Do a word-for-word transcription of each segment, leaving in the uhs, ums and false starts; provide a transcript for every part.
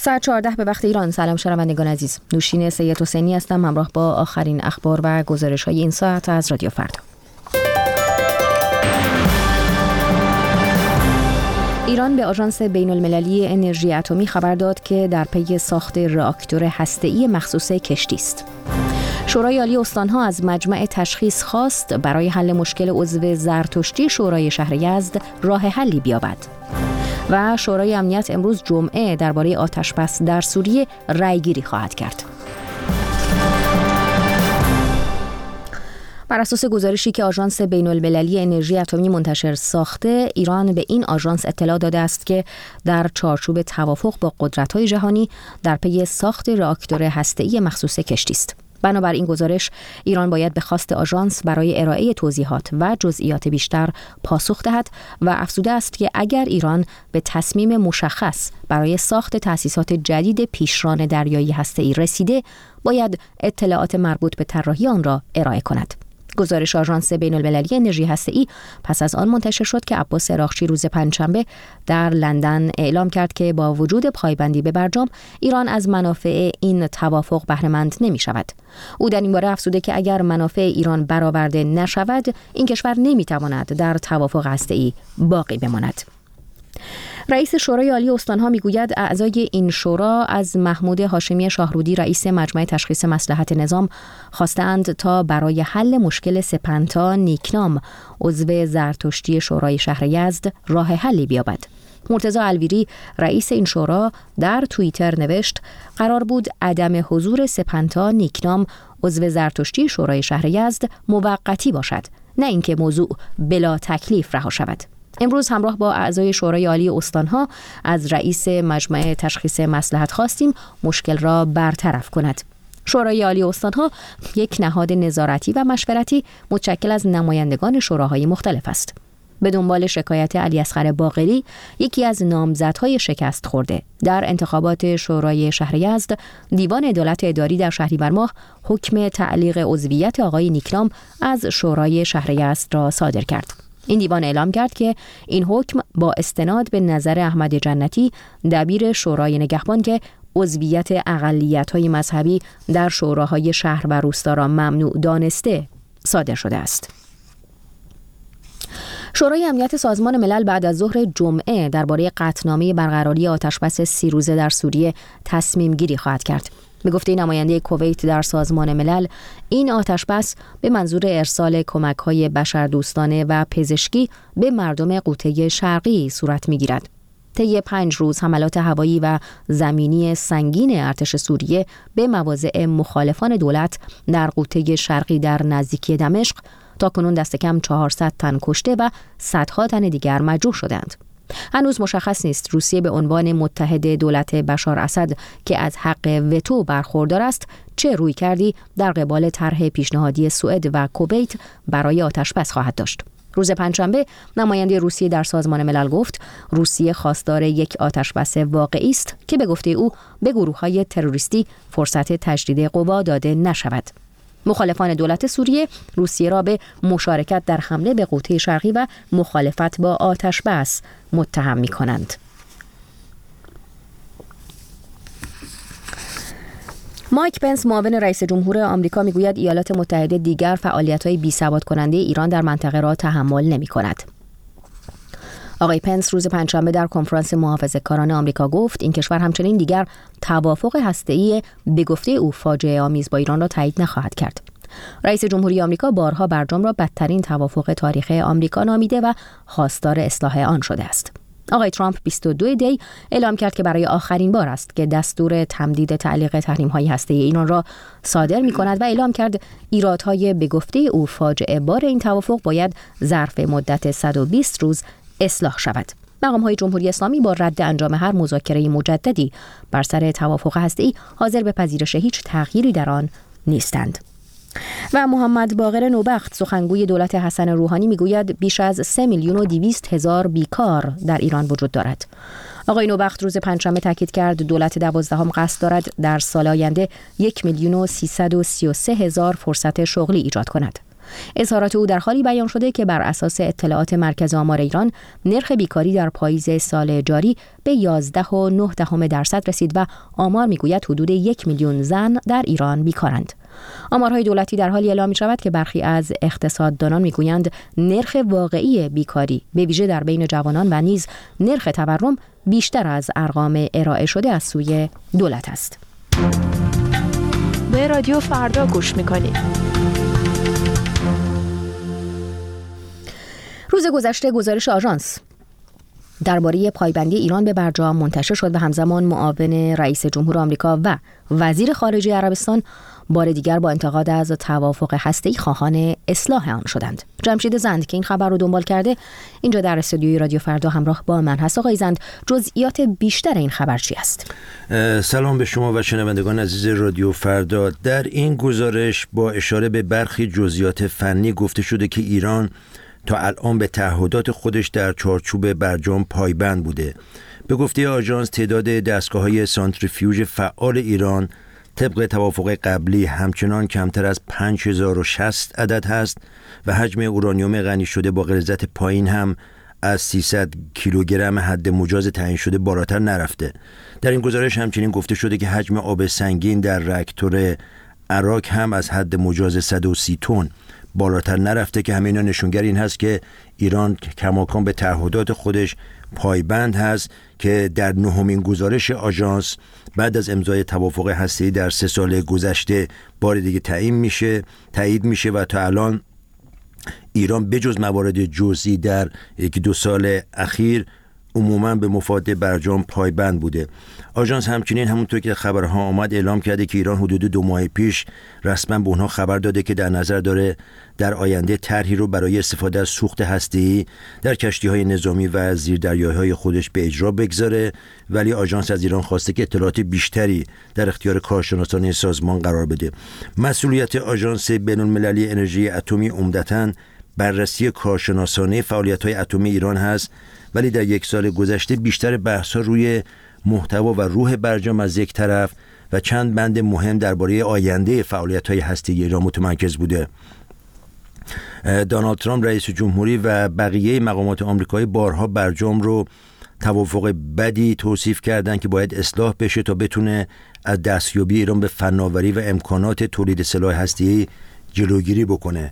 ساعت چهارده به وقت ایران. سلام شنوندگان عزیز، نوشین سید حسینی هستم همراه با آخرین اخبار و گزارش‌های این ساعت از رادیو فردا. ایران به آژانس بین‌المللی انرژی اتمی خبر داد که در پی ساخت راکتور هسته‌ای مخصوص کشتی است. شورای عالی استان‌ها از مجمع تشخیص خواست برای حل مشکل عضو زرتشتی شورای شهر یزد راه حلی بیابد. و شورای امنیت امروز جمعه درباره آتش‌بس در سوریه رأی‌گیری خواهد کرد. بر اساس گزارشی که آژانس بین‌المللی انرژی اتمی منتشر ساخته، ایران به این آژانس اطلاع داده است که در چارچوب توافق با قدرت‌های جهانی در پی ساخت راکتور هسته‌ای مخصوص کشتی است. بنابر این گزارش، ایران باید به خواست آژانس برای ارائه توضیحات و جزئیات بیشتر پاسخ دهد و افزوده است که اگر ایران به تصمیم مشخص برای ساخت تأسیسات جدید پیشران دریایی هسته‌ای رسیده، باید اطلاعات مربوط به طراحی آن را ارائه کند. گزارش آژانس بین‌المللی انرژی هسته‌ای پس از آن منتشر شد که عباس عراقچی روز پنجشنبه در لندن اعلام کرد که با وجود پایبندی به برجام، ایران از منافع این توافق بهره مند نمی‌شود. او در این باره افزوده که اگر منافع ایران برآورده نشود، این کشور نمی‌تواند در توافق هسته‌ای باقی بماند. رئیس شورای عالی استان‌ها میگوید اعضای این شورا از محمود هاشمی شاهرودی رئیس مجمع تشخیص مصلحت نظام خواستند تا برای حل مشکل سپنتا نیکنام عضو زرتشتی شورای شهر یزد راه حلی بیابد. مرتضی الویری رئیس این شورا در توییتر نوشت قرار بود عدم حضور سپنتا نیکنام عضو زرتشتی شورای شهر یزد موقتی باشد، نه اینکه موضوع بلا تکلیف رها شود. امروز همراه با اعضای شورای عالی استان‌ها از رئیس مجمع تشخیص مصلحت خواستیم مشکل را برطرف کند. شورای عالی استان‌ها یک نهاد نظارتی و مشورتی متشکل از نمایندگان شوراهای مختلف است. به دنبال شکایت علیاصغر باقری، یکی از نامزدهای شکست خورده در انتخابات شورای شهر یزد، دیوان عدالت اداری در شهریور ماه حکم تعلیق عضویت آقای نیکنام از شورای شهر یزد را صادر کرد. این دیوان اعلام کرد که این حکم با استناد به نظر احمد جنتی دبیر شورای نگهبان که عضویت اقلیت‌های مذهبی در شوراهای شهر و روستا را ممنوع دانسته صادر شده است. شورای امنیت سازمان ملل بعد از ظهر جمعه درباره قطعنامه برقراری آتش‌بس سی روزه در سوریه تصمیم گیری خواهد کرد. به گفته نماینده کویت در سازمان ملل، این آتش‌بس به منظور ارسال کمک‌های بشردوستانه و پزشکی به مردم غوطه شرقی صورت می‌گیرد. طی پنج روز حملات هوایی و زمینی سنگین ارتش سوریه به مواضع مخالفان دولت در غوطه شرقی در نزدیکی دمشق تاکنون دست کم چهارصد تن کشته و صدها تن دیگر مجروح شدند. هنوز مشخص نیست روسیه به عنوان متحد دولت بشار اسد که از حق وتو برخوردار است چه روی کردی در قبال طرح پیشنهادی سوئد و کویت برای آتش‌بس خواهد داشت. روز پنجشنبه نماینده روسیه در سازمان ملل گفت روسیه خواستار یک آتش‌بس واقعی است که به گفته او به گروه‌های تروریستی فرصت تجدید قوا داده نشود. مخالفان دولت سوریه روسیه را به مشارکت در حمله به غوطه شرقی و مخالفت با آتش‌بس متهم می‌کنند. مایک پنس معاون رئیس جمهور آمریکا میگوید ایالات متحده دیگر فعالیت‌های بی‌ثبات کننده ایران در منطقه را تحمل نمی‌کند. آقای پنس روز پنجشنبه در کنفرانس محافظه‌کاران آمریکا گفت این کشور همچنین دیگر توافق هسته‌ای به گفته او فاجعه آمیز با ایران را تایید نخواهد کرد. رئیس جمهوری آمریکا بارها برجام را بدترین توافق تاریخ آمریکا نامیده و خواستار اصلاح آن شده است. آقای ترامپ بیست و دو دی اعلام کرد که برای آخرین بار است که دستور تمدید تعلیق تحریم‌های هسته‌ای ایران را صادر می‌کند و اعلام کرد ایرادهای به گفته او فاجعه بار این توافق باید ظرف مدت صد و بیست روز اصلاح شود. مقام‌های جمهوری اسلامی با رد انجام هر مذاکره مجددی بر سر توافق هسته‌ای حاضر به پذیرش هیچ تغییری در آن نیستند. و محمد باقر نوبخت سخنگوی دولت حسن روحانی میگوید بیش از سه میلیون و دویست هزار بیکار در ایران وجود دارد. آقای نوبخت روز پنجشنبه تاکید کرد دولت دوازدهم قصد دارد در سال آینده یک میلیون و سیصد و سی و سه هزار فرصت شغلی ایجاد کند. اظهارات او در حالی بیان شده که بر اساس اطلاعات مرکز آمار ایران نرخ بیکاری در پاییز سال جاری به یازده و نه دهم درصد رسید و آمار میگوید حدود یک میلیون زن در ایران بیکارند. آمارهای دولتی در حالی اعلام می شود که برخی از اقتصاددانان میگویند نرخ واقعی بیکاری به ویژه در بین جوانان و نیز نرخ تورم بیشتر از ارقام ارائه شده از سوی دولت است. به رادیو فردا گوش میکنید. روز گذشته گزارش آژانس درباره پایبندی ایران به برجام منتشر شد و همزمان معاون رئیس جمهور آمریکا و وزیر خارجه عربستان بار دیگر با انتقاد از توافق هسته‌ای خواهان اصلاح آن شدند. جمشید زند که این خبر رو دنبال کرده اینجا در استودیوی رادیو فردا همراه با من هست. آقای زند، جزئیات بیشتر این خبر چی است؟ سلام به شما و شنوندگان عزیز رادیو فردا. در این گزارش با اشاره به برخی جزئیات فنی گفته شده که ایران تا الان به تعهدات خودش در چارچوب برجام پایبند بوده. به گفته آژانس تعداد دستگاه‌های سانتریفیوژ فعال ایران طبق توافق قبلی همچنان کمتر از پنج هزار و شصت عدد هست و حجم اورانیوم غنی شده با غلظت پایین هم از سیصد کیلوگرم حد مجاز تعیین شده بالاتر نرفته. در این گزارش همچنین گفته شده که حجم آب سنگین در راکتور عراق هم از حد مجاز صد و سی تن بالاتر نرفته که همه اینا نشونگر این هست که ایران کماکان به تعهدات خودش پایبند هست که در نهمین گزارش آژانس بعد از امضای توافق هسته‌ای در سه سال گذشته بار دیگه تعیین میشه تایید میشه و تا الان ایران بجز موارد جزئی در یک دو سال اخیر عموما به مفاد برجام پایبند بوده. آژانس همچنین همونطور که خبرها آمد اعلام کرده که ایران حدود دو ماه پیش رسما به اونها خبر داده که در نظر داره در آینده طرحی رو برای استفاده از سوخت هسته‌ای در کشتی‌های نظامی و زیردریایی‌های خودش به اجرا بگذاره، ولی آژانس از ایران خواسته که اطلاعات بیشتری در اختیار کارشناسان سازمان قرار بده. مسئولیت آژانس بین‌المللی انرژی اتمی عمدتاً بررسی کارشناسانه فعالیت‌های اتمی ایران هست، ولی در یک سال گذشته بیشتر بحث‌ها روی محتوا و روح برجام از یک طرف و چند بند مهم درباره آینده فعالیت‌های هسته‌ای ایران متمرکز بوده. دونالد ترامپ رئیس جمهوری و بقیه مقامات آمریکایی بارها برجام رو توافق بدی توصیف کردند که باید اصلاح بشه تا بتونه از دستیابی ایران به فناوری و امکانات تولید سلاح هسته‌ای جلوگیری بکنه.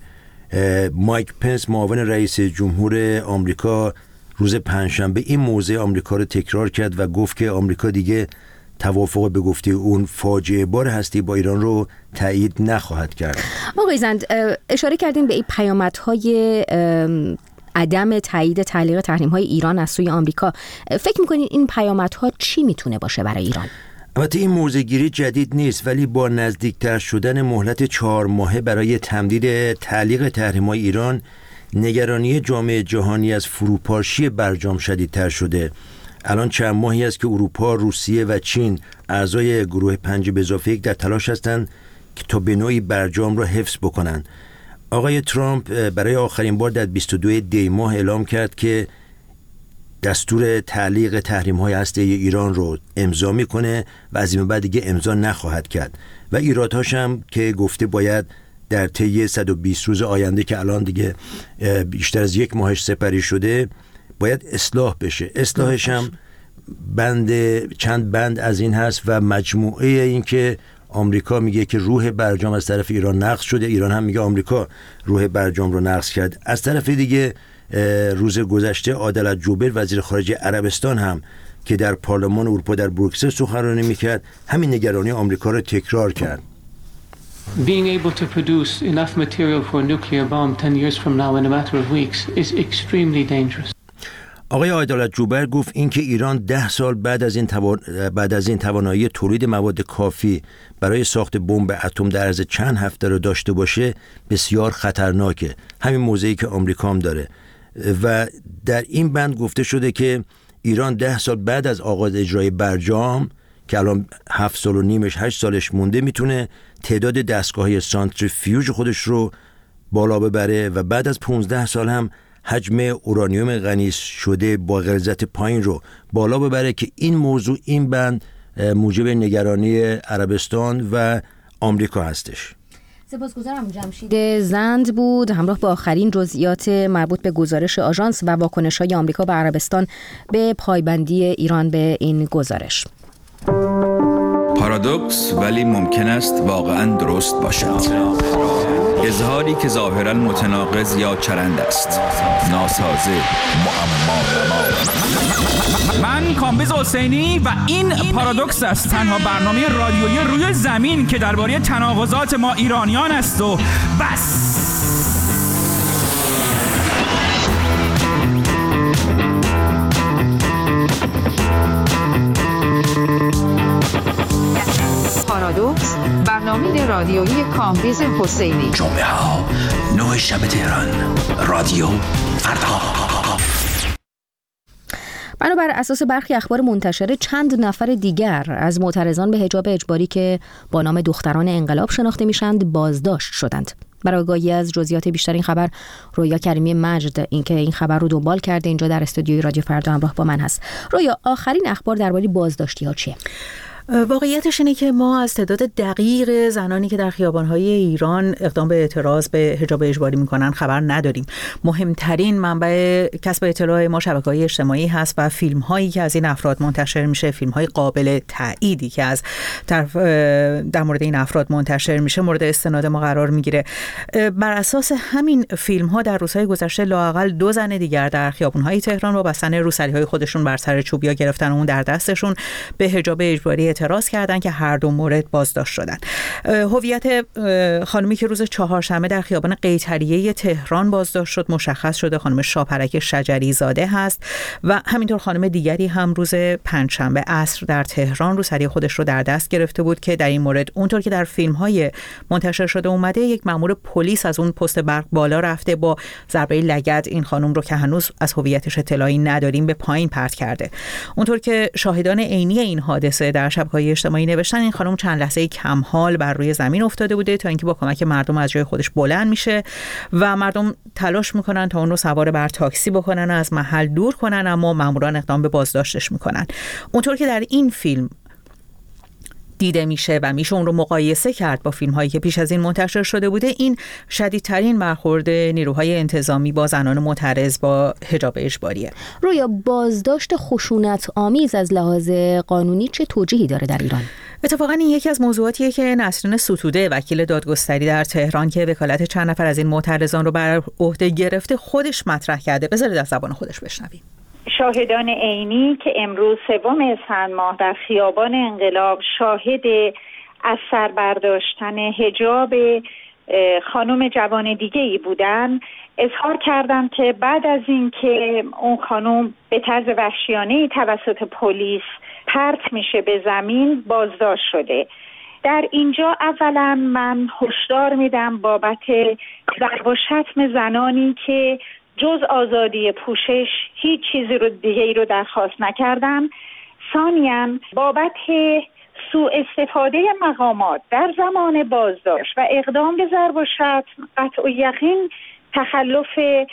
مایک پنس معاون رئیس جمهور آمریکا روز پنجشنبه این موضع آمریکا رو تکرار کرد و گفت که آمریکا دیگه توافق به گفته اون فاجعه بار هستی با ایران رو تایید نخواهد کرد. آقای زند، اشاره کردین به این پیامدهای عدم تایید تعلیق تحریم‌های ایران از سوی آمریکا. فکر می‌کنید این پیامدها چی میتونه باشه برای ایران؟ البته این موضع‌گیری جدید نیست، ولی با نزدیکتر شدن مهلت چهار ماهه برای تمدید تعلیق تحریم‌های ایران، نگرانی جامعه جهانی از فروپاشی برجام شدیدتر شده. الان چند ماهی است که اروپا، روسیه و چین اعضای گروه پنج به اضافه یک در تلاش هستند که تا به نوعی برجام را حفظ بکنند. آقای ترامپ برای آخرین بار در بیست و دو دی ماه اعلام کرد که دستور تعلیق تحریم‌های هسته‌ای ایران رو امضا میکنه و از این بعد دیگه امضا نخواهد کرد و ایرادهاش هم که گفته باید در طی صد و بیست روز آینده که الان دیگه بیشتر از یک ماهش سپری شده باید اصلاح بشه. اصلاحش هم بند چند بند از این هست و مجموعه این که آمریکا میگه که روح برجام از طرف ایران نقض شده، ایران هم میگه آمریکا روح برجام رو نقض کرد. از طرف دیگه روز گذشته عادل جوبر وزیر خارجه عربستان هم که در پارلمان اروپا در بروکسل سخنرانی میکرد همین نگرانی آمریکا رو تکرار کرد. Being able to produce enough material for a nuclear bomb ten years from now in a matter of weeks is extremely dangerous. آقای عدالت جوبر گفت اینکه ایران ده سال بعد از این توان... بعد از این توانایی تولید مواد کافی برای ساخت بمب اتم در عرض چند هفته رو داشته باشه بسیار خطرناکه. همین موضعی که آمریکا هم داره و در این بند گفته شده که ایران ده سال بعد از آغاز اجرای برجام که الان هفت سال و نیمش هشت سالش مونده میتونه تعداد دستگاه‌های سانتریفیوژ خودش رو بالا ببره و بعد از پانزده سال هم حجم اورانیوم غنی شده با غلظت پایین رو بالا ببره که این موضوع این بند موجب نگرانی عربستان و آمریکا هستش. سپاسگزارم. جمشید زند بود همراه با آخرین جزئیات مربوط به گزارش آژانس و واکنش‌های آمریکا و عربستان به پایبندی ایران به این گزارش. پارادوکس ولی ممکن است واقعاً درست باشد. اظهاری که ظاهراً متناقض یا چرند است، ناسازه، معما. من کامبیز حسینی و این پارادوکس است، تنها برنامه رادیویی روی زمین که درباره تناقضات ما ایرانیان است و بس. پارادوکس، برنامه رادیویی کامبیز حسینی. جمعه ها نه شب تهران، رادیو فردا. بنابر اساس برخی اخبار منتشره چند نفر دیگر از معترضان به حجاب اجباری که با نام دختران انقلاب شناخته میشند بازداشت شدند. برای آگاهی از جزئیات بیشتر این خبر رویا کریمی مجد اینکه این خبر رو دنبال کرده اینجا در استودیوی رادیو فردا همراه با من هست. رویا، آخرین اخبار درباره بازداشتی ها چیه؟ واقعیتش اینه که ما از تعداد دقیق زنانی که در خیابان‌های ایران اقدام به اعتراض به حجاب اجباری می‌کنن خبر نداریم. مهمترین منبع کسب اطلاع ما شبکه‌های اجتماعی هست و فیلم‌هایی که از این افراد منتشر میشه، فیلم‌های قابل تأییدی که از طرف در مورد این افراد منتشر میشه مورد استناد ما قرار میگیره. بر اساس همین فیلم‌ها در روزهای گذشته لااقل دو زن دیگر در خیابان‌های تهران با بستن روسری‌های خودشون بر سر چوبیا گرفتن اون در دستشون به حجاب اجباری اعتراض کردن که هر دو مورد بازداشت شدن. هویت خانمی که روز چهارشنبه در خیابان قیطریه تهران بازداشت شد مشخص شده، خانم شاپرک شجری زاده هست و همینطور خانم دیگری هم روز پنجشنبه عصر در تهران روسری خودش رو در دست گرفته بود که در این مورد اونطور که در فیلم‌های منتشر شده اومده یک مأمور پلیس از اون پست برق بالا رفته با ضربه لگد این خانم رو که هنوز از هویتش اطلاعی نداریم به پایین پرت کرده. اونطور که شاهدان عینی این حادثه در شبکه‌های اجتماعی نوشتن این خانم چند لحظه کم حال بر روی زمین افتاده بوده تا اینکه با کمک مردم از جای خودش بلند میشه و مردم تلاش میکنن تا اون رو سوار بر تاکسی بکنن و از محل دور کنن، اما ماموران اقدام به بازداشتش میکنن. اونطور که در این فیلم دیده میشه و میشه اون رو مقایسه کرد با فیلم هایی که پیش از این منتشر شده بوده، این شدیدترین برخورد نیروهای انتظامی با زنان معترض با حجاب اجباریه. رویا، بازداشت خشونت آمیز از لحاظ قانونی چه توجیهی داره در ایران؟ اتفاقا این یکی از موضوعاتیه که نسرین ستوده وکیل دادگستری در تهران که وکالت چند نفر از این معترضان رو بر عهده گرفته خودش مطرح کرده. بذارید از زبان خودش بشنویم. شاهدان عینی که امروز سوم اسفند ماه در خیابان انقلاب شاهد از سر برداشتن حجاب خانم جوان دیگه ای بودن اظهار کردن که بعد از اینکه اون خانم به طرز وحشیانه توسط پلیس پرت میشه به زمین بازداشت شده. در اینجا اولا من هشدار میدم بابت ضرب و شتم زنانی که جز آزادی پوشش هیچ چیزی رو دیگه ای رو درخواست نکردن. ثانیاً بابت سوء استفاده مقامات در زمان بازداشت و اقدام به ضرب و شتم قطع و یقین تخلف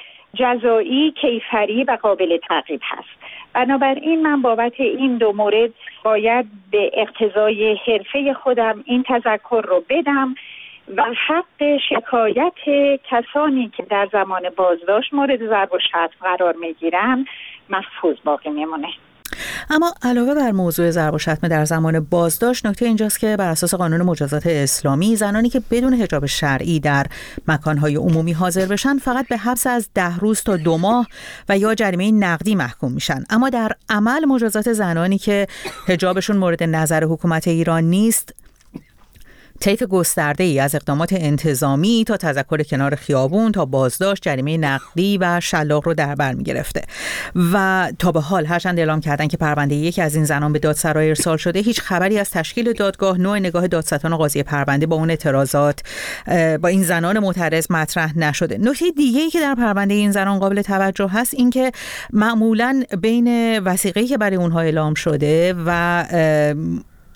جزایی کیفری و قابل تعقیب هست. بنابراین من بابت این دو مورد باید به اقتضای حرفه خودم این تذکر رو بدم و حق شکایت کسانی که در زمان بازداشت مورد ضرب و شتم قرار میگیرن محفوظ باقی میمونه. اما علاوه بر موضوع ضرب و شتم در زمان بازداشت، نکته اینجاست که بر اساس قانون مجازات اسلامی زنانی که بدون حجاب شرعی در مکانهای عمومی حاضر بشن فقط به حبس از ده روز تا دو ماه و یا جریمه نقدی محکوم میشن. اما در عمل مجازات زنانی که حجابشون مورد نظر حکومت ایران نیست طیف گسترده‌ای از اقدامات انتظامی تا تذکر کنار خیابون تا بازداشت، جریمه نقدی و شلاق رو در بر می‌گرفته و تا به حال هرچند اعلام کردن که پرونده یکی از این زنان به دادسرای ارسال شده، هیچ خبری از تشکیل دادگاه، نوع نگاه دادستان و قاضی پرونده با اون اعتراضات با این زنان معترض مطرح نشده. نکته دیگه‌ای که در پرونده این زنان قابل توجه هست این که معمولاً بین وثیقه‌ای که برای اونها اعلام شده و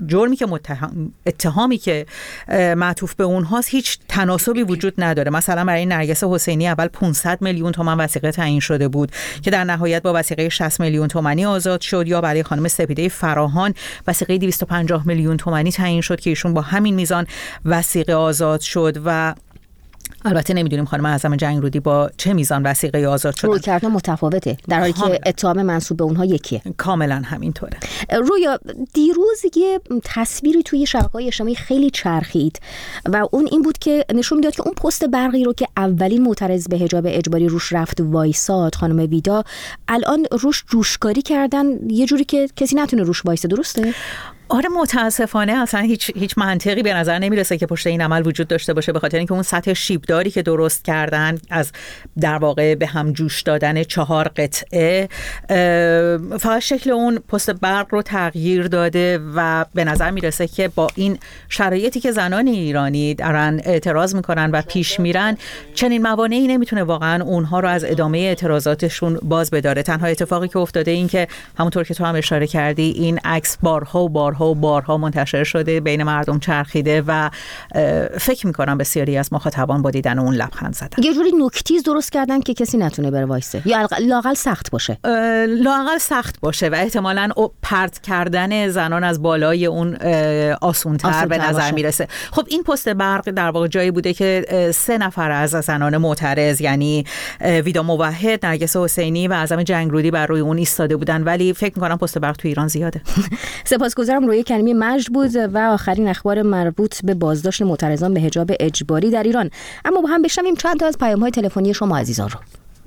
جرمی که متهم اتهامی که معطوف به اونهاست هیچ تناسبی وجود نداره. مثلا برای نرگس حسینی اول پانصد میلیون تومان وثیقه تعیین شده بود که در نهایت با وثیقه شصت میلیون تومانی آزاد شد، یا برای خانم سپیده فراهان وثیقه دویست و پنجاه میلیون تومانی تعیین شد که ایشون با همین میزان وثیقه آزاد شد. و البته نمیدونیم خانم اعظم جنگرودی با چه میزان وثیقه آزاد شدن. رویکردها متفاوته در حالی که اتهام منسوب به اونها یکیه. کاملا همینطوره. رویا، دیروز یه تصویری توی شبکه‌های اجتماعی خیلی چرخید و اون این بود که نشون میداد که اون پست برقی رو که اولین معترض به حجاب اجباری روش رفت وایساد، خانم ویدا، الان روش جوشکاری کردن یه جوری که کسی نتونه روش وایسه. درسته؟ آره متاسفانه اصلا هیچ هیچ منطقی به نظر نمیرسه که پشت این عمل وجود داشته باشه، به خاطر اینکه اون سطح شیبداری که درست کردن از در واقع به هم جوش دادن چهار قطعه فقط شکل اون پست برق رو تغییر داده و به نظر میرسه که با این شرایطی که زنان ایرانی دارن اعتراض میکنن و پیش میرن، چنین موانعی نمیتونه واقعا اونها رو از ادامه اعتراضاتشون باز بداره. تنها اتفاقی که افتاده این که همونطور که تو هم اشاره کردی این عکس بارها و بارها و بارها منتشر شده، بین مردم چرخیده و فکر میکنم بسیاری از مخاطبان با دیدن اون لبخند زدن. یه جوری نوکتیز درست کردن که کسی نتونه بره وایسه، یا لااقل سخت باشه. لااقل سخت باشه و احتمالاً پرت کردن زنان از بالای اون آسونتر به نظر باشه. میرسه. خب این پست برق در واقع جایی بوده که سه نفر از زنان معترض، یعنی ویدا موحد، نرگس حسینی و اعظم جنگرودی بر روی اون ایستاده بودن، ولی فکر میکنم پست برق تو ایران زیاده. سپاسگزارم. روی کریمی مجد بود و آخرین اخبار مربوط به بازداشت معترضان به حجاب اجباری در ایران. اما با هم بشنویم چند تا از پیام‌های تلفنی شما عزیزان رو.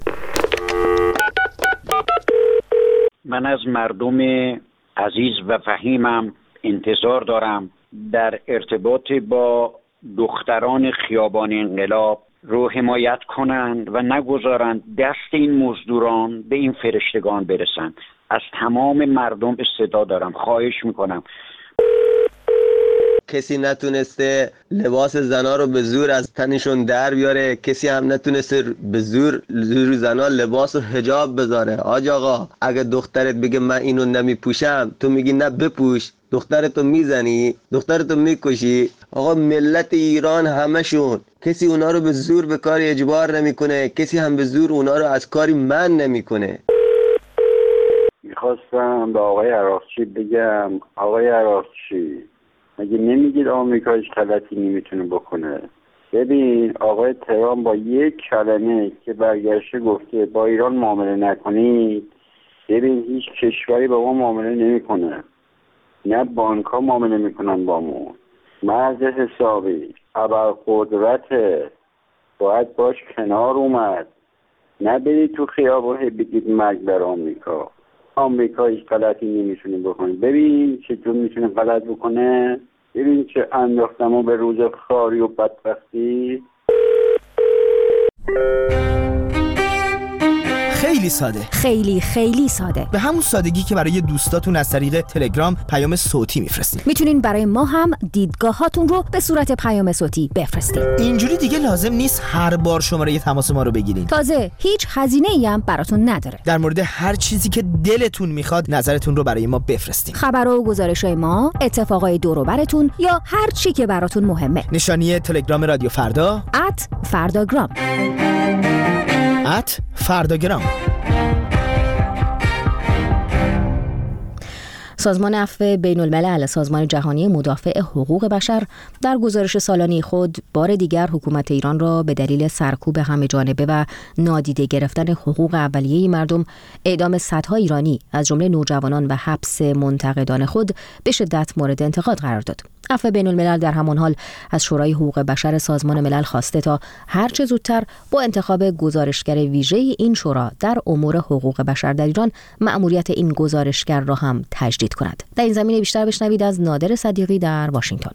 من از مردم عزیز و فهیمم انتظار دارم در ارتباط با دختران خیابان انقلاب رو حمایت کنند و نگذارند دست این مزدوران به این فرشتگان برسند. از تمام مردم صدا دارم، خواهش میکنم. کسی نتونسته لباس زنا رو به زور از تنشون در بیاره، کسی هم نتونسته به زور زور زنا لباس و حجاب بذاره. آج آقا اگه دخترت بگه من اینو نمیپوشم، تو میگی نه بپوش، دخترتو میزنی، دخترتو میکشی. آقا ملت ایران همشون، کسی اونا رو به زور به کاری اجبار نمیکنه، کسی هم به زور اونا رو از کاری من نمیکنه. میخواستم به آقای عراقچی بگم، آقای عراقچی مگه نمیگید آمریکا هیچ غلطی نمیتونه بکنه؟ ببین آقای ترامپ با یک کلمه که برگشته گفته با ایران معامله نکنید، ببین هیچ کشوری با ما معامله نمیکنه، نه بانک ها معامله میکنن با ما. مرز حسابی ابرقدرت باید باش کنار اومد، نه برید تو خیابان بگید مرگ بر آمریکا. آمریکا هیچ غلطی نمیتونه بکنه. ببین چطور میتونه غلط بکنه، ببین چه انداختمو به روز خاری و بدبختی. خیلی ساده، خیلی خیلی ساده، به همون سادگی که برای دوستاتون از طریق تلگرام پیام صوتی میفرستین. میتونین برای ما هم دیدگاهاتون رو به صورت پیام صوتی بفرستین. اینجوری دیگه لازم نیست هر بار شماره تماس ما رو بگیرین. تازه هیچ هزینه‌ای هم براتون نداره. در مورد هر چیزی که دلتون میخواد نظرتون رو برای ما بفرستین. خبر و گزارش‌های ما، اتفاقای دور و برتون یا هر چی که براتون مهمه. نشانی تلگرام رادیو فردا ات فرداگرام ات فرداگرام. سازمان عفو بین الملل، سازمان جهانی مدافع حقوق بشر، در گزارش سالانه خود بار دیگر حکومت ایران را به دلیل سرکوب همه جانبه و نادیده گرفتن حقوق اولیه مردم، اعدام صدها ایرانی از جمله نوجوانان و حبس منتقدان خود به شدت مورد انتقاد قرار داد. عفو بین الملل در همان حال از شورای حقوق بشر سازمان ملل خواسته تا هر چه زودتر با انتخاب گزارشگر ویژه این شورا در امور حقوق بشر در ایران مأموریت این گزارشگر را هم تجدید کند. در این زمینه بیشتر بشنوید از نادر صدیقی در واشنگتن.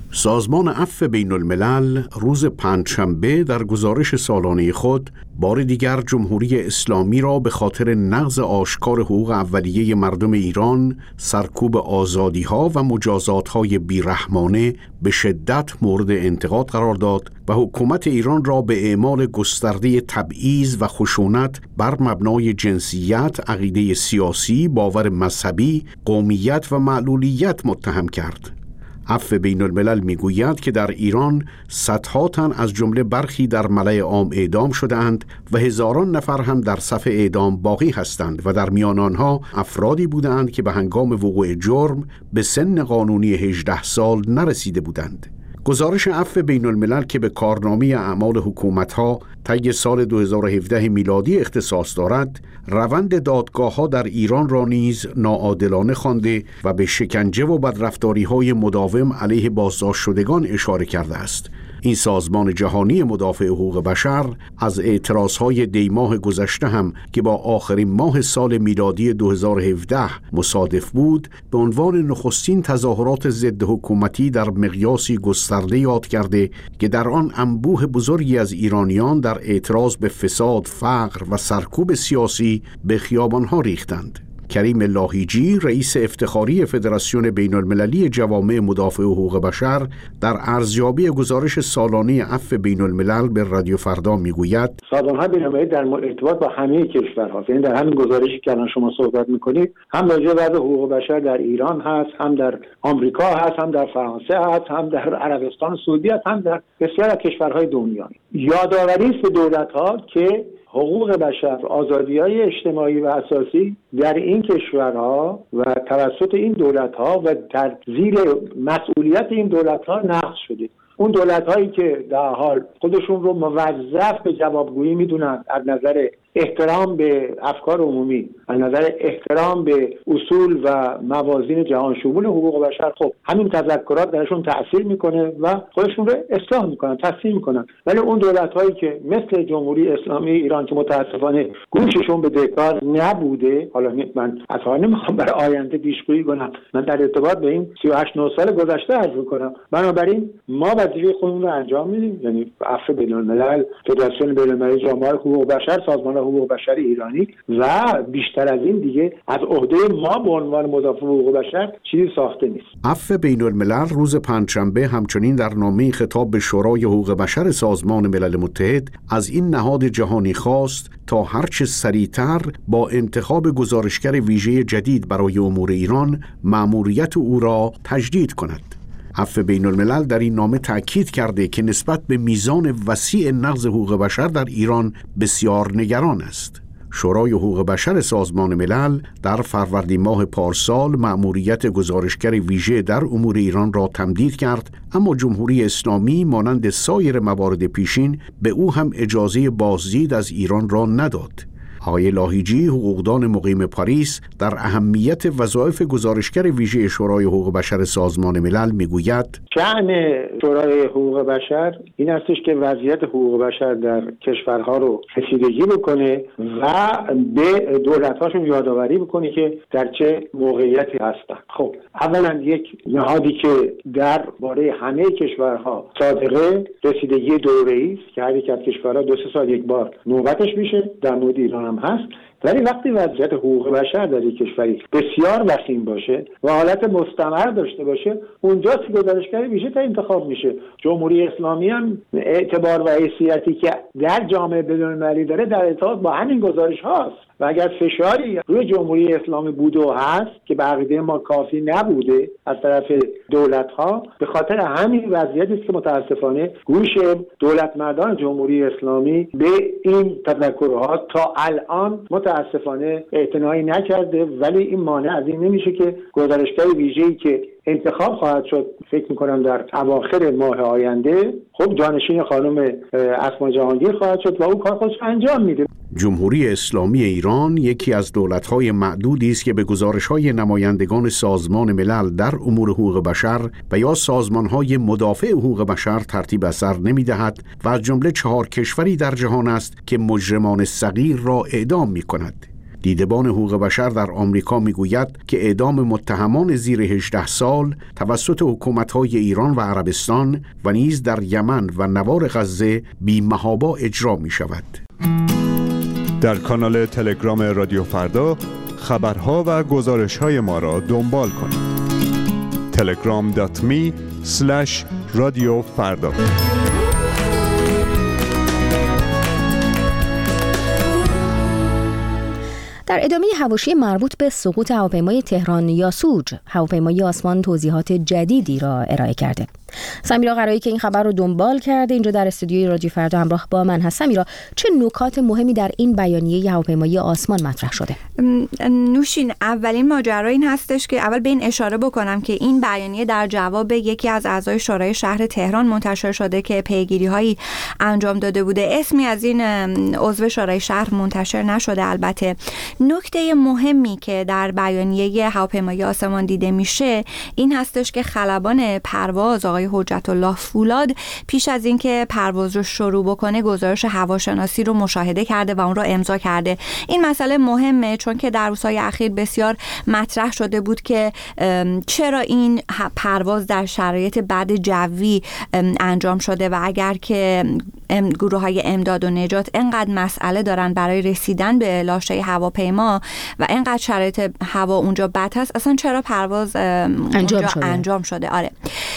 سازمان عفو بین الملل روز پنجشنبه در گزارش سالانه خود بار دیگر جمهوری اسلامی را به خاطر نقض آشکار حقوق اولیه مردم ایران، سرکوب آزادی‌ها و مجازات‌های بیرحمانه به شدت مورد انتقاد قرار داد و حکومت ایران را به اعمال گسترده تبعیض و خشونت بر مبنای جنسیت، عقیده سیاسی، باور مذهبی، قومیت و معلولیت متهم کرد. عفو بین الملل میگوید که در ایران صدها تن از جمله برخی در ملأ عام اعدام شدند و هزاران نفر هم در صف اعدام باقی هستند و در میان آنها افرادی بودند که به هنگام وقوع جرم به سن قانونی هجده سال نرسیده بودند. گزارش عفو بین الملل که به کارنامه اعمال حکومت‌ها طی سال دو هزار و هفده میلادی اختصاص دارد، روند دادگاه‌ها در ایران را نیز ناعادلانه خوانده و به شکنجه و بدرفتاری‌های مداوم علیه بازداشت شدگان اشاره کرده است. این سازمان جهانی مدافع حقوق بشر از اعتراضهای دیماه گذشته هم که با آخرین ماه سال میلادی دو هزار و هفده مصادف بود، به عنوان نخستین تظاهرات ضد حکومتی در مقیاسی گسترده یاد کرده که در آن انبوه بزرگی از ایرانیان در اعتراض به فساد، فقر و سرکوب سیاسی به خیابانها ریختند. کریم لاهیجی، رئیس افتخاری فدراسیون بین المللی جوامع مدافع حقوق بشر، در ارزیابی گزارش سالانه عفو بین الملل به رادیو فردا میگوید سازمان‌های بین‌المللی در ارتباط با همه کشورها، یعنی در همین گزارشی که الان شما صحبت می‌کنید، هم راجع به وضع حقوق بشر در ایران هست، هم در آمریکا هست، هم در فرانسه هست، هم در عربستان سعودی هست، هم در بسیار از کشورهای دنیا. یادآوری است به دولت‌ها که حقوق بشر، آزادی‌های اجتماعی و اساسی در این کشورها و توسط این دولت‌ها و در زیر مسئولیت این دولت‌ها نقض شده. اون دولت‌هایی که در حال خودشون رو موظف به جوابگویی می‌دونن از نظر احترام به افکار عمومی، از نظر احترام به اصول و موازین جهان شمول حقوق بشر، خب همین تذکرات درشون تأثیر میکنه و خودشون رو اصلاح میکنن، تصحیح میکنن. ولی اون دولت‌هایی که مثل جمهوری اسلامی ایران که متاسفانه گوششون به دکار نبوده، حالا من اصلا نمیخوام برای آینده پیشگویی کنم، من در ارتباط به این سی و هشت نه سال گذشته عرض میکنم. بنابراین ما وظیفه خودمون رو انجام میدیم، یعنی عفو بین الملل، فدراسیون بین المللی جامعه حقوق بشر، سازمان حقوق بشر ایرانی و بیشتر از این دیگه از عهده ما به عنوان مدافع حقوق بشر چیزی ساخته نیست. عفو بین الملل روز پنجشنبه همچنین در نامه خطاب به شورای حقوق بشر سازمان ملل متحد از این نهاد جهانی خواست تا هرچه سریعتر با انتخاب گزارشگر ویژه جدید برای امور ایران مأموریت او را تجدید کند. عفو بین الملل در این نامه تأکید کرده که نسبت به میزان وسیع نقض حقوق بشر در ایران بسیار نگران است. شورای حقوق بشر سازمان ملل در فروردین ماه پارسال مأموریت گزارشگر ویژه در امور ایران را تمدید کرد، اما جمهوری اسلامی مانند سایر موارد پیشین به او هم اجازه بازدید از ایران را نداد. آقای لاهیجی، حقوقدان مقیم پاریس، در اهمیت وظایف گزارشگر ویژه شورای حقوق بشر سازمان ملل میگوید شأن شورای حقوق بشر این استش که وضعیت حقوق بشر در کشورها رو رسیدگی بکنه و به دولت‌هاشون یادآوری بکنه که در چه موقعیتی هستن. خب اولا یک نهادی که درباره همه کشورها صادقه، رسیدگی دوره‌ای است که هر یک از کشورها دو سه سال یک بار نوبتش میشه، در مورد ایران هم هست. ولی وقتی وضعیت حقوق بشر در یک کشوری بسیار وخیم باشه و حالت مستمر داشته باشه، اونجاست که گزارشگر ویژه تا انتخاب میشه. جمهوری اسلامی هم اعتبار و حیثیتی که در جامعه بین‌المللی داره در ارتباط با همین گزارش هاست و اگر فشاری روی جمهوری اسلامی بوده و هست که به عقیده ما کافی نبوده از طرف دولت‌ها، به خاطر همین وضعیتی است که متاسفانه گوش دولتمردان جمهوری اسلامی به این تذکرها تا الان متاسفانه اعتنایی نکرده. ولی این مانع از این نمیشه که گزارشگر ویژه‌ای که انتخاب خواهد شد، فکر می‌کنم در اواخر ماه آینده، خب جانشین خانم اسما جهانگیر خواهد شد و او کار خودش انجام میده. جمهوری اسلامی ایران یکی از دولت‌های معدودی است که به گزارش‌های نمایندگان سازمان ملل در امور حقوق بشر و یا سازمان‌های مدافع حقوق بشر ترتیب اثر نمی‌دهد و از جمله چهار کشوری در جهان است که مجرمان صغیر را اعدام می‌کند. دیدبان حقوق بشر در آمریکا میگوید که اعدام متهمان زیر هجده سال توسط حکومت‌های ایران و عربستان و نیز در یمن و نوار غزه بی‌محابا اجرا می‌شود. در کانال تلگرام رادیو فردا خبرها و گزارش‌های ما را دنبال کنید. تلگرام دات می اسلش رادیو فردا. در ادامه حواشی مربوط به سقوط هواپیمای تهران یاسوج، هواپیمای آسمان توضیحات جدیدی را ارائه کرده. سمیرا قرایی که این خبر رو دنبال کرده اینجا در استودیوی رادیو فردا همراه با من هست. سمیرا، چه نکات مهمی در این بیانیه هواپیمای آسمان مطرح شده؟ نوشین، اولین ماجرا این هستش که اول به این اشاره بکنم که این بیانیه در جواب یکی از اعضای شورای شهر تهران منتشر شده که پیگیری‌هایی انجام داده بوده. اسمی از این عضو شورای شهر منتشر نشده. البته نکته مهمی که در بیانیه هواپیمای آسمان دیده میشه این هستش که خلبان پرواز آقای حجت الله فولاد پیش از اینکه پرواز رو شروع بکنه گزارش هواشناسی رو مشاهده کرده و اون رو امضا کرده. این مسئله مهمه چون که در روزهای اخیر بسیار مطرح شده بود که چرا این پرواز در شرایط بد جوی انجام شده و اگر که گروه های امداد و نجات انقدر مسئله دارن برای رسیدن به لاشه هواپیما و انقدر شرایط هوا اونجا بد هست، اصلا چرا پرواز انجام اونجا شده. انجام شده. آره.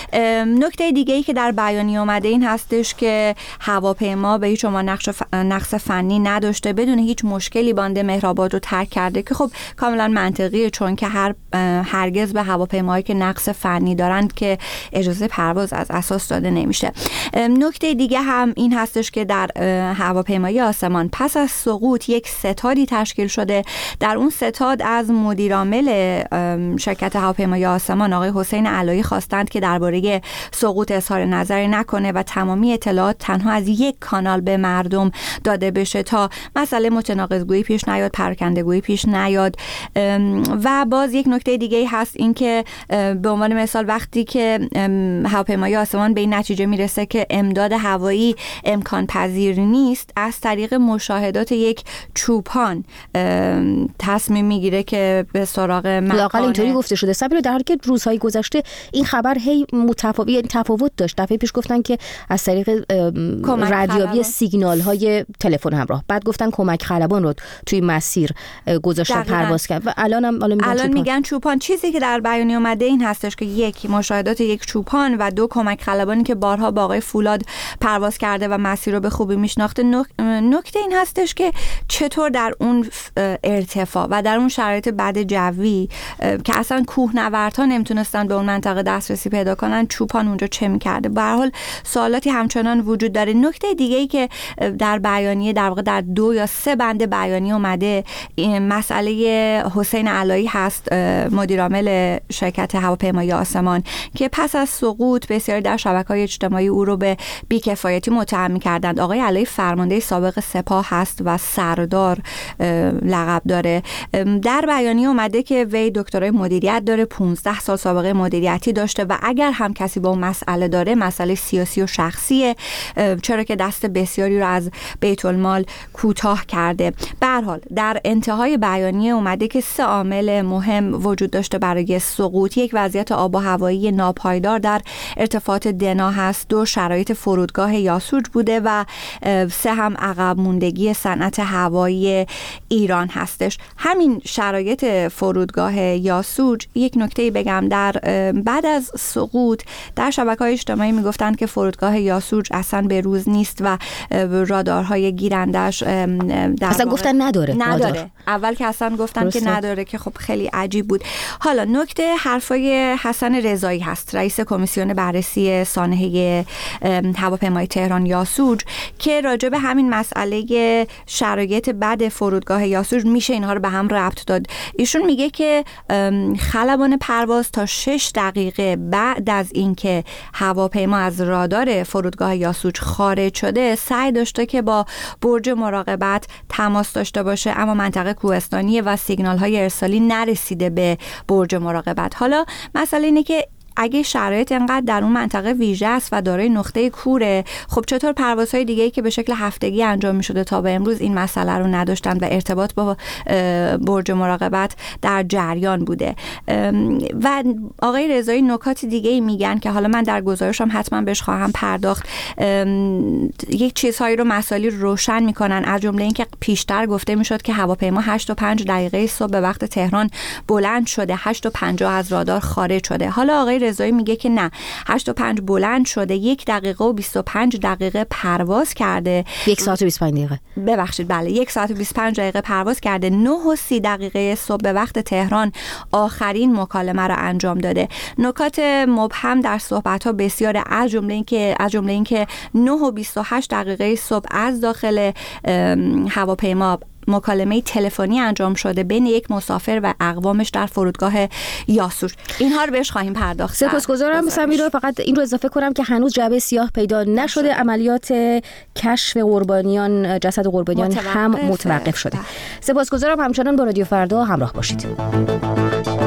نکته دیگه ای که در بیانیه اومده این هستش که هواپیما به هیچ عنوان نقش ف... نقص فنی نداشته، بدون هیچ مشکلی بانده مهرآباد رو ترک کرده که خب کاملا منطقیه چون که هر هرگز به هواپیماهایی که نقص فنی دارند که اجازه پرواز از اساس داده نمیشه. نکته دیگه هم این هستش که در هواپیمای آسمان پس از سقوط یک ستادی تشکیل شده. در اون ستاد از مدیرعامل شرکت هواپیمای آسمان آقای حسین علایی خواستند که درباره سقوط اظهار نظری نکنه و تمامی اطلاعات تنها از یک کانال به مردم داده بشه تا مسئله متناقض‌گویی پیش نیاد، پراکنده‌گویی پیش نیاد. و باز یک نکته دیگه هست این که به عنوان مثال وقتی که هواپیمای آسمان به این نتیجه میرسه که امداد هوایی امکان پذیر نیست، از طریق مشاهدات یک چوپان تصمیم میگیره که به سراغ لااقل اینطوری گفته شده. صبر در حالی که روزهای گذشته این خبر هی متفاوت تفاوت داشت. دفعه پیش گفتن که از طریق ردیابی سیگنال های تلفن همراه، بعد گفتن کمک خلبان رو توی مسیر گذاشتن پرواز کرد و الان هم الان میگن, الان میگن چوپان. چیزی که در بیانیه اومده این هستش که یک، مشاهدات یک چوپان و دو، کمک خلبانی که بارها با آقای فولاد پرواز کرده و مسیر رو به خوبی میشناخته. نکته این هستش که چطور در اون ارتفاع و در اون شرایط بد جوی که اصلا کوهنوردها نمیتونستن به اون منطقه دسترسی پیدا کنن، چوپان اونجا چه میکرده؟ به هر حال سوالاتی همچنان وجود داره. نکته دیگه ای که در بیانیه در واقع در دو یا سه بند بیانیه اومده مسئله حسین علایی هست، مدیرعامل شرکت هواپیمای آسمان که پس از سقوط بسیاری در شبکه‌های اجتماعی او رو به بی‌کفایتی متهم می‌کردند. آقای علایی فرمانده سابق سپاه هست و سردار لقب داره. در بیانیه اومده که وی دکترای مدیریت داره، پانزده سال سابقه مدیریتی داشته و اگر هم کسی با اون مسئله داره، مسئله سیاسی و شخصیه، چرا که دست بسیاری رو از بیت المال کوتاه کرده. به هر حال در انتهای بیانیه اومده که سه عامل مهم وجود داشته برای سقوط. یک، وضعیت آب و هوایی ناپایدار در ارتفاعات دنا هست. دو، شرایط فرودگاه یاسوج بوده و سه هم عقب موندگی صنعت هوایی ایران هستش. همین شرایط فرودگاه یاسوج، یک نکته بگم، در بعد از سقوط در شبکه‌های اجتماعی میگفتند که فرودگاه یاسوج اصلا به روز نیست و رادارهای گیرندش اصلا گفتن نداره نداره رادار. اول که اصلا گفتن درسته. که نداره که خب خیلی عجیب بود. حالا نکته حرفای حسن رضایی هست، رئیس کمیسیون بررسی سانحه هواپیمای تهران یاسوج، که راجع به همین مسئله شرایط بد فرودگاه یاسوج میشه اینها رو به هم ربط داد. ایشون میگه که خلبان پرواز تا شش دقیقه بعد از اینکه هواپیما از رادار فرودگاه یاسوج خارج شده سعی داشته که با برج مراقبت تماس داشته باشه، اما منطقه کوهستانیه و سیگنال های ارسالی نرسیده به برج مراقبت. حالا مسئله اینه که اگه شرایط انقدر در اون منطقه ویژه است و دارای نقطه کوره، خب چطور پروازهای دیگه‌ای که به شکل هفتگی انجام می‌شده تا به امروز این مسئله رو نداشتن و ارتباط با برج مراقبت در جریان بوده. و آقای رضایی نکات دیگه‌ای میگن که حالا من در گزارشم حتما بهش خواهم پرداخت. یک چیزهایی رو مسائلی رو روشن میکنن، از جمله اینکه پیشتر گفته میشد که هواپیما هشت و پنج دقیقه صبح به وقت تهران بلند شده، هشت و پنجاه از رادار خارج شده. حالا آقای رضایی میگه که نه، هشت و پنج بلند شده، یک دقیقه و بیست و پنج دقیقه پرواز کرده، یک ساعت و بیست و پنج دقیقه ببخشید بله یک ساعت و بیست و پنج دقیقه پرواز کرده، نه و سی دقیقه صبح به وقت تهران آخرین مکالمه را انجام داده. نکات مبهم در صحبت‌ها بسیار، از جمله اینکه از جمله اینکه نه و بیست و هشت دقیقه صبح از داخل هواپیما مکالمه تلفنی انجام شده بین یک مسافر و اقوامش در فرودگاه یاسوج. اینها رو بهش خواهیم پرداخت. سپاسگزارم سمیرا. فقط این رو اضافه کنم که هنوز جعبه سیاه پیدا نشده، عملیات کشف قربانیان، جسد قربانیان هم متوقف شده. سپاسگزارم، همچنان با رادیو فردا همراه باشید.